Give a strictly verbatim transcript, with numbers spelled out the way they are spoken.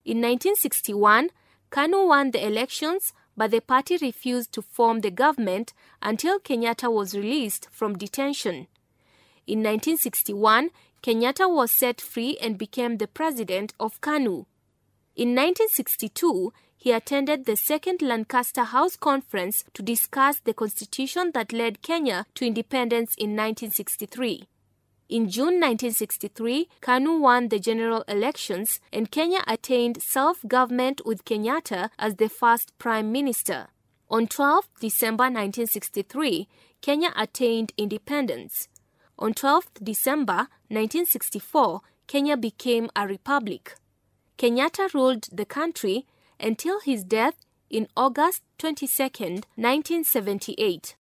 In nineteen sixty-one, KANU won the elections, but the party refused to form the government until Kenyatta was released from detention. In nineteen sixty-one, Kenyatta was set free and became the president of KANU. In nineteen sixty-two, he attended the Second Lancaster House Conference to discuss the constitution that led Kenya to independence in nineteen sixty-three. In June nineteen sixty-three, KANU won the general elections and Kenya attained self-government with Kenyatta as the first prime minister. On twelfth December nineteen sixty-three, Kenya attained independence. On twelfth December nineteen sixty-four, Kenya became a republic. Kenyatta ruled the country until his death in August twenty-second, nineteen seventy-eight.